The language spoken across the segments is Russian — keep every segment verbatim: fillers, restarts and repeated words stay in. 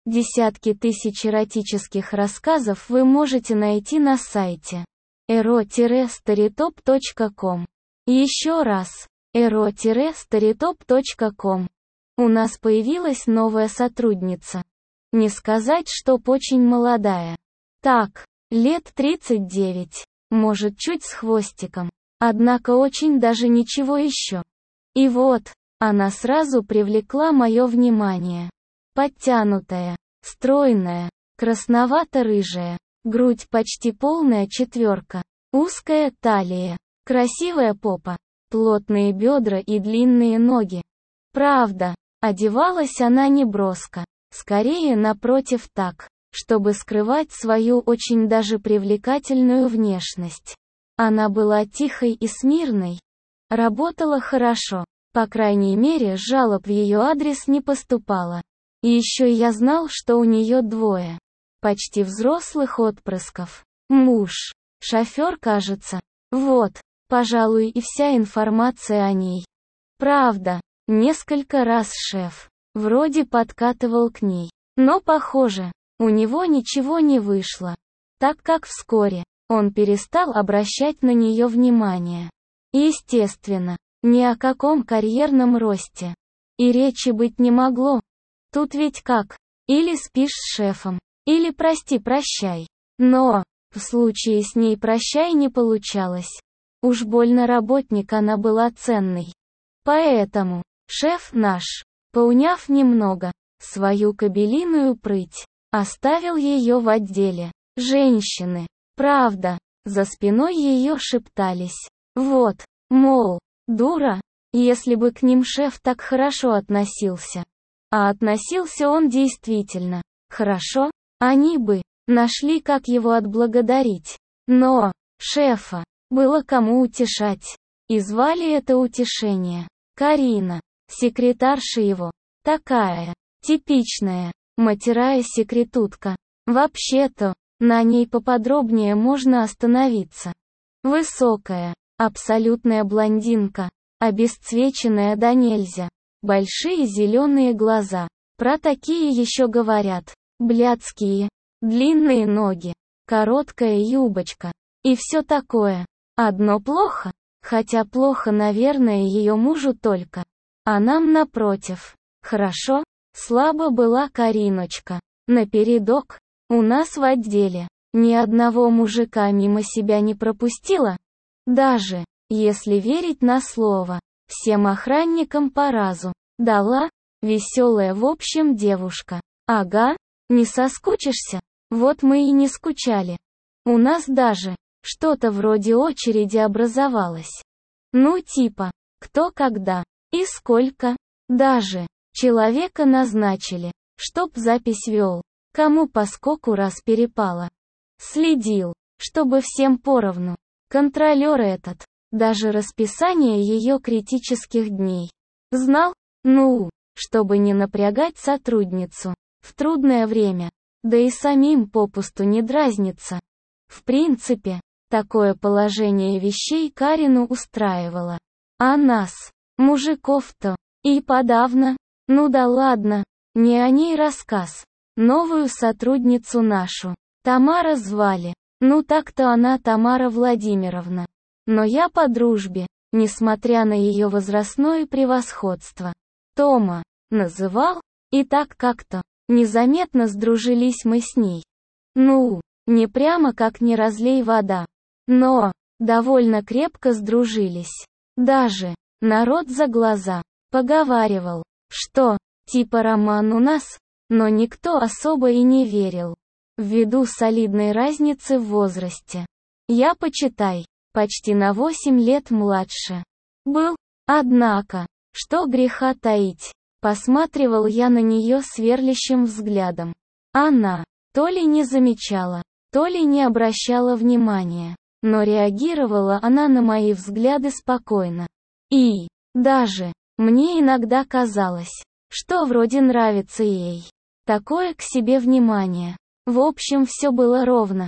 Десятки тысяч эротических рассказов вы можете найти на сайте эро старитоп точка ком. Еще раз, эро старитоп точка ком. У нас появилась новая сотрудница. Не сказать, чтоб очень молодая. Так, лет тридцать девять, может чуть с хвостиком. Однако очень даже ничего еще. И вот, она сразу привлекла мое внимание. Подтянутая, стройная, красновато-рыжая, грудь почти полная четверка, узкая талия, красивая попа, плотные бедра и длинные ноги. Правда, одевалась она не броско, скорее напротив так, чтобы скрывать свою очень даже привлекательную внешность. Она была тихой и смирной, работала хорошо, по крайней мере жалоб в ее адрес не поступало. И еще я знал, что у нее двое почти взрослых отпрысков. Муж, шофер, кажется. Вот, пожалуй, и вся информация о ней. Правда, несколько раз шеф вроде подкатывал к ней, но, похоже, у него ничего не вышло, так как вскоре он перестал обращать на нее внимание. Естественно, ни о каком карьерном росте и речи быть не могло. Тут ведь как? Или спишь с шефом, или прости-прощай. Но, в случае с ней прощай не получалось. Уж больно работник она была ценный. Поэтому, шеф наш, поуняв немного свою кобелиную прыть, оставил ее в отделе. Женщины, правда, за спиной ее шептались. Вот, мол, дура, если бы к ним шеф так хорошо относился. А относился он действительно хорошо, они бы нашли, как его отблагодарить. Но шефа было кому утешать. И звали это утешение Карина, секретарша его, такая типичная матерая секретутка. Вообще-то, на ней поподробнее можно остановиться. Высокая, абсолютная блондинка, обесцвеченная до нельзя. Большие зеленые глаза, про такие еще говорят, блядские, длинные ноги, короткая юбочка, и все такое. Одно плохо, хотя плохо, наверное, ее мужу только, а нам напротив. Хорошо, слабо была Кариночка. Напередок, у нас в отделе, ни одного мужика мимо себя не пропустила. Даже, если верить на слово, всем охранникам по разу дала, веселая в общем девушка. Ага, не соскучишься? Вот мы и не скучали. У нас даже что-то вроде очереди образовалось. Ну типа, кто когда и сколько. Даже человека назначили, чтоб запись вел, кому по скоку раз перепало. Следил, чтобы всем поровну. Контролер этот даже расписание ее критических дней знал, ну, чтобы не напрягать сотрудницу в трудное время, да и самим попусту не дразниться. В принципе, такое положение вещей Карину устраивало. А нас, мужиков-то, и подавно. Ну да ладно, не о ней рассказ. Новую сотрудницу нашу Тамара звали. Ну так-то она Тамара Владимировна. Но я по дружбе, несмотря на ее возрастное превосходство, Тома называл, и так как-то незаметно сдружились мы с ней. Ну, не прямо как не разлей вода, но довольно крепко сдружились. Даже народ за глаза поговаривал, что типа роман у нас, но никто особо и не верил. Ввиду солидной разницы в возрасте. Я, почитай, почти на восемь лет младше был, однако, что греха таить, посматривал я на нее сверлящим взглядом. Она то ли не замечала, то ли не обращала внимания, но реагировала она на мои взгляды спокойно. И даже мне иногда казалось, что вроде нравится ей такое к себе внимание. В общем, все было ровно.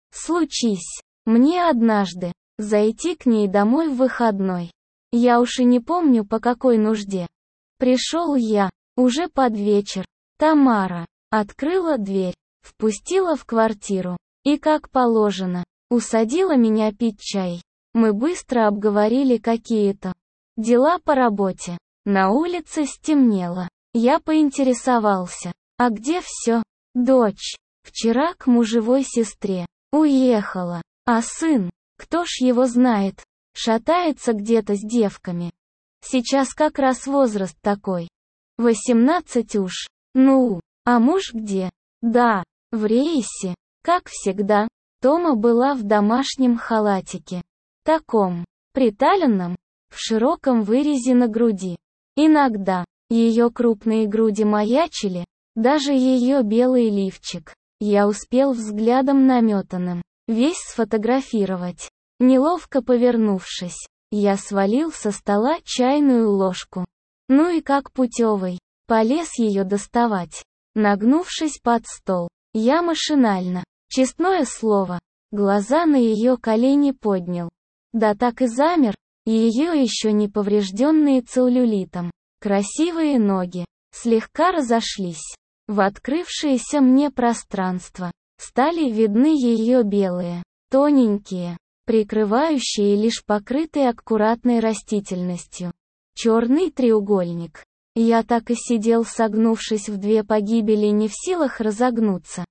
Случись мне однажды зайти к ней домой в выходной. Я уж и не помню по какой нужде. Пришел я, уже под вечер. Тамара Открыла дверь, впустила в квартиру. И как положено, усадила меня пить чай. Мы быстро обговорили какие-то дела по работе. На улице стемнело. Я поинтересовался, а где все? Дочь вчера к мужевой сестре уехала, а сын, кто ж его знает, шатается где-то с девками. Сейчас как раз возраст такой. Восемнадцать уж. Ну, а муж где? Да, в рейсе. Как всегда, Тома была в домашнем халатике. Таком, приталенном, в широком вырезе на груди. Иногда, ее крупные груди маячили, даже ее белый лифчик. Я успел взглядом наметанным весь сфотографировать. Неловко повернувшись, я свалил со стола чайную ложку. Ну и как путевый, полез ее доставать. Нагнувшись под стол, я машинально, честное слово, глаза на ее колени поднял. Да так и замер, ее еще не поврежденные целлюлитом, красивые ноги, слегка разошлись. В открывшееся мне пространство стали видны ее белые, тоненькие, прикрывающие лишь покрытые аккуратной растительностью. Черный треугольник. Я так и сидел, согнувшись в две погибели, не в силах разогнуться.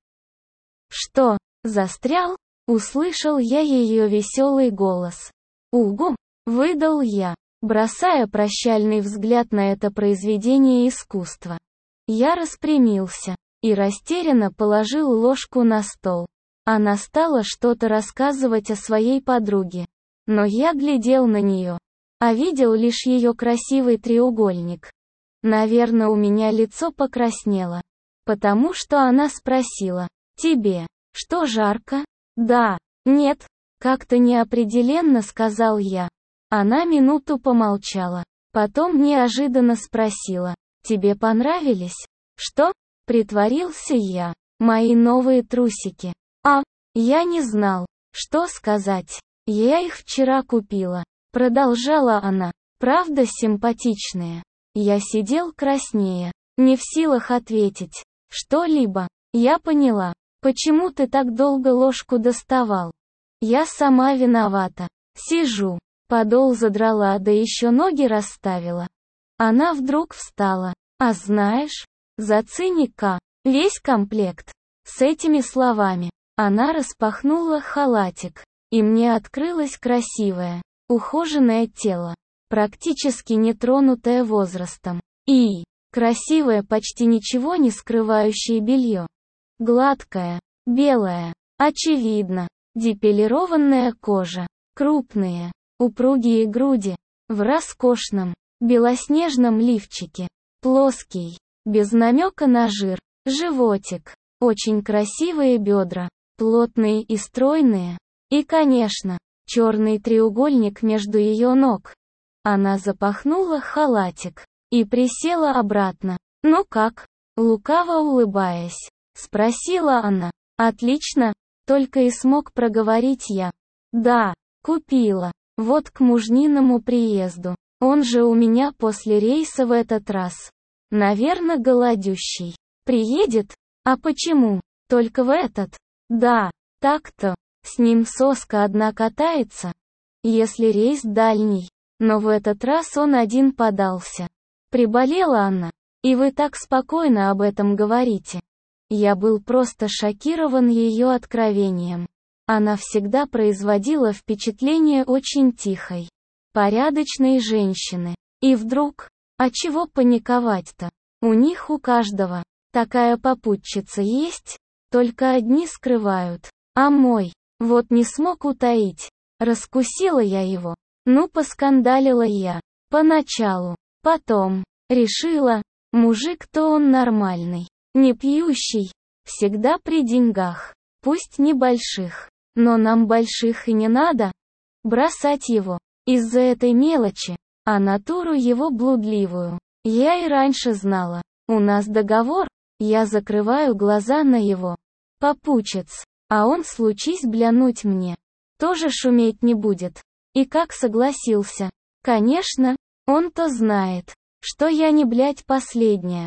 «Что, застрял?» — услышал я ее веселый голос. «Угу!» — выдал я, бросая прощальный взгляд на это произведение искусства. Я распрямился и растерянно положил ложку на стол. Она стала что-то рассказывать о своей подруге. Но я глядел на нее, а видел лишь ее красивый треугольник. Наверное, у меня лицо покраснело, потому что она спросила: «Тебе что, жарко?» «Да», «Нет», как-то неопределенно сказал я. Она минуту помолчала, потом неожиданно спросила: «Тебе понравились?» «Что?» — притворился я. «Мои новые трусики». «А, я не знал, что сказать. Я их вчера купила», — продолжала она. «Правда симпатичные?» Я сидел краснея, не в силах ответить что-либо. Я поняла, почему ты так долго ложку доставал. Я сама виновата. Сижу, подол задрала, да еще ноги расставила. Она вдруг встала. А знаешь, зацени-ка, весь комплект. С этими словами она распахнула халатик, и мне открылось красивое, ухоженное тело, практически не тронутое возрастом, и красивое, почти ничего не скрывающее белье. Гладкое, белое, очевидно, депилированная кожа, крупные, упругие груди, в роскошном, белоснежном лифчике, плоский, без намека на жир, животик, очень красивые бедра, плотные и стройные, и, конечно, черный треугольник между ее ног. Она запахнула халатик и присела обратно. «Ну как?» — лукаво улыбаясь, спросила она. «Отлично», — только и смог проговорить я. «Да, купила. Вот к мужниному приезду. Он же у меня после рейса в этот раз. Наверно, голодющий. Приедет? А почему? Только в этот? Да, так-то. С ним соска одна катается. Если рейс дальний. Но в этот раз он один подался. Приболела она. И вы так спокойно об этом говорите». Я был просто шокирован ее откровением. Она всегда производила впечатление очень тихой, порядочной женщины. И вдруг, а чего паниковать-то? У них у каждого такая попутчица есть, только одни скрывают. А мой, вот не смог утаить. Раскусила я его. Ну, поскандалила я. Поначалу. Потом. Решила, мужик-то он нормальный. Не пьющий. Всегда при деньгах. Пусть небольших. Но нам больших и не надо. Бросать его. Из-за этой мелочи. А натуру его блудливую. Я и раньше знала. У нас договор. Я закрываю глаза на его попутчиц. А он, случись блянуть мне, тоже шуметь не будет. И как согласился. Конечно, он-то знает, что я не блядь последняя.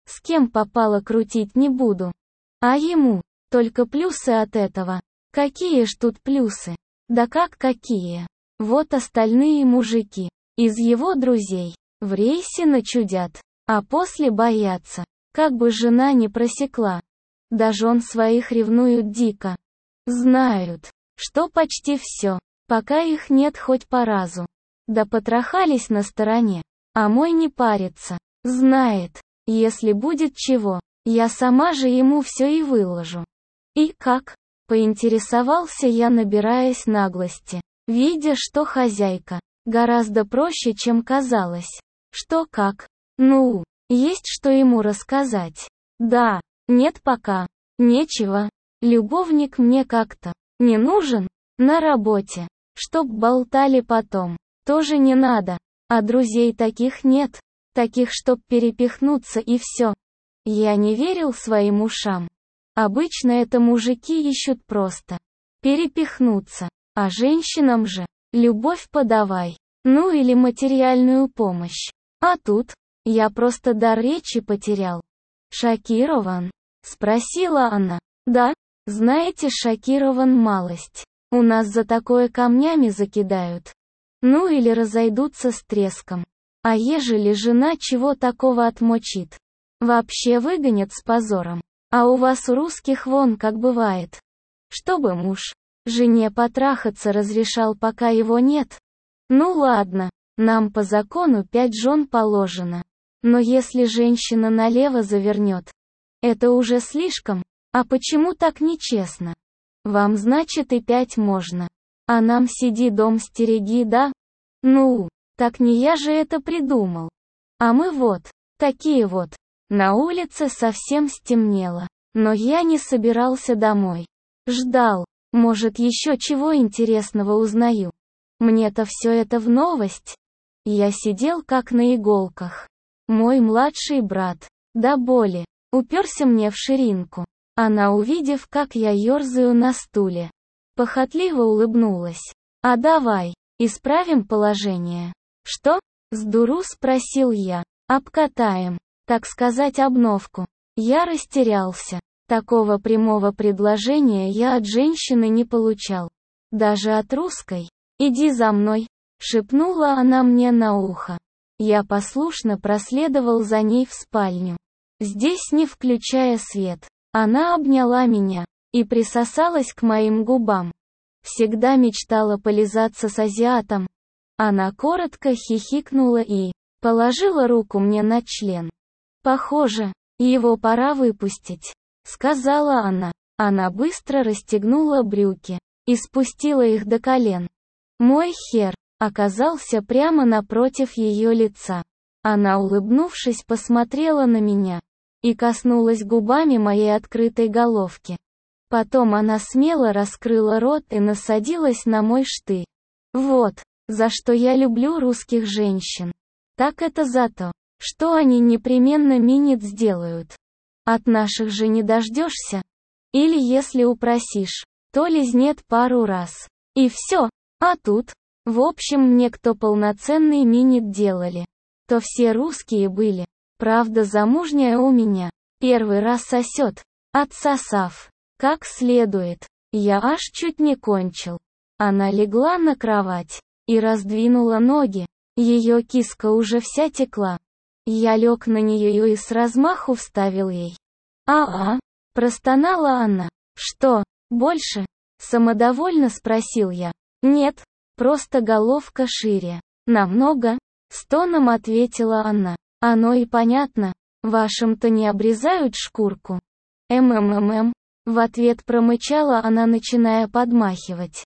С кем попало крутить не буду. А ему, только плюсы от этого. Какие ж тут плюсы? Да как какие? Вот остальные мужики, из его друзей, в рейсе начудят, а после боятся, как бы жена не просекла. Да жен своих ревнуют дико. Знают, что почти все, пока их нет хоть по разу. Да потрахались на стороне, а мой не парится. Знает, если будет чего, я сама же ему все и выложу. И как? Поинтересовался я, набираясь наглости, видя, что хозяйка гораздо проще, чем казалось. Что как? Ну, есть что ему рассказать. Да, нет пока. Нечего. Любовник мне как-то не нужен. На работе. Чтоб болтали потом. Тоже не надо. А друзей таких нет. Таких, чтоб перепихнуться и все. Я не верил своим ушам. Обычно это мужики ищут просто перепихнуться. А женщинам же любовь подавай. Ну или материальную помощь. А тут я просто дар речи потерял. Шокирован? Спросила она. Да, знаете, шокирован малость. У нас за такое камнями закидают. Ну или разойдутся с треском. А ежели жена чего такого отмочит? Вообще выгонят с позором. А у вас у русских вон как бывает. Чтобы муж жене потрахаться разрешал, пока его нет. Ну ладно, нам по закону пять жен положено. Но если женщина налево завернет, это уже слишком. А почему так нечестно? Вам, значит, и пять можно. А нам сиди дом стереги, да? Ну, так не я же это придумал. А мы вот, такие вот. На улице совсем стемнело. Но я не собирался домой. Ждал, может, еще чего интересного узнаю. Мне-то все это в новость. Я сидел как на иголках. Мой младший брат, до боли, уперся мне в ширинку. Она, увидев, как я ерзаю на стуле, похотливо улыбнулась. «А давай, исправим положение». «Что?» — с дуру спросил я. «Обкатаем, так сказать, обновку». Я растерялся. Такого прямого предложения я от женщины не получал. Даже от русской. «Иди за мной», — шепнула она мне на ухо. Я послушно проследовал за ней в спальню. Здесь, не включая свет, она обняла меня и присосалась к моим губам. Всегда мечтала полизаться с азиатом. Она коротко хихикнула и положила руку мне на член. «Похоже, его пора выпустить», — сказала она. Она быстро расстегнула брюки и спустила их до колен. Мой хер оказался прямо напротив ее лица. Она, улыбнувшись, посмотрела на меня и коснулась губами моей открытой головки. Потом она смело раскрыла рот и насадилась на мой штырь. Вот, за что я люблю русских женщин. Так это за то, что они непременно минет сделают. От наших же не дождешься. Или если упросишь, то лизнет пару раз. И все. А тут, в общем, мне кто полноценный минет делали, то все русские были. Правда, замужняя у меня первый раз сосет, отсосав как следует. Я аж чуть не кончил. Она легла на кровать и раздвинула ноги. Ее киска уже вся текла. Я лег на нее и с размаху вставил ей. «А-а», — простонала она. «Что, больше?» — самодовольно спросил я. «Нет, просто головка шире. Намного», — стоном ответила она. «Оно и понятно. Вашим-то не обрезают шкурку». «Мммм», — в ответ промычала она, начиная подмахивать.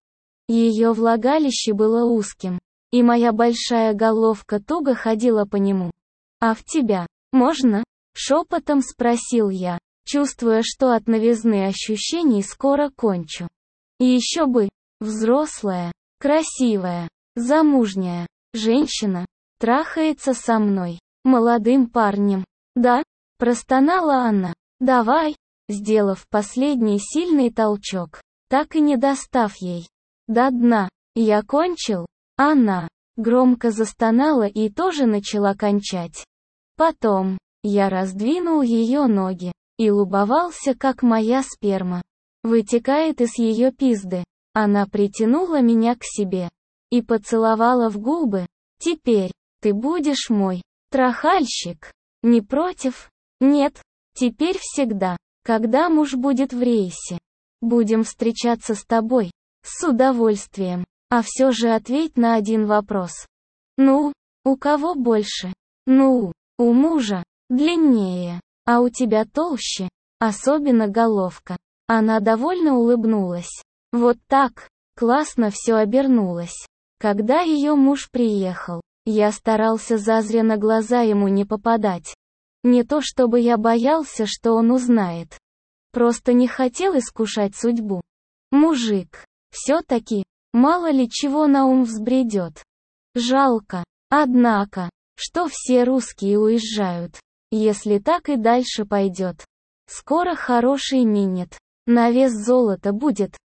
Ее влагалище было узким, и моя большая головка туго ходила по нему. «А в тебя можно?» — шепотом спросил я, чувствуя, что от новизны ощущений скоро кончу. И еще бы, взрослая, красивая, замужняя женщина трахается со мной, молодым парнем. «Да?» — простонала она. «Давай», сделав последний сильный толчок, так и не достав ей до дна. «Я кончил?» Она громко застонала и тоже начала кончать. Потом Я раздвинул ее ноги и любовался, как моя сперма вытекает из ее пизды. Она притянула меня к себе и поцеловала в губы. Теперь ты будешь мой трахальщик. Не против? Нет. Теперь всегда, когда муж будет в рейсе, будем встречаться с тобой. С удовольствием. А все же ответь на один вопрос. Ну, у кого больше? Ну, у мужа. Длиннее. А у тебя толще. Особенно головка. Она довольно улыбнулась. Вот так. Классно все обернулось. Когда ее муж приехал, я старался зазря на глаза ему не попадать. Не то чтобы я боялся, что он узнает. Просто не хотел искушать судьбу. Мужик. Все-таки, мало ли чего на ум взбредет. Жалко. Однако, что все русские уезжают. Если так и дальше пойдет. Скоро хороший минет. На вес золота будет.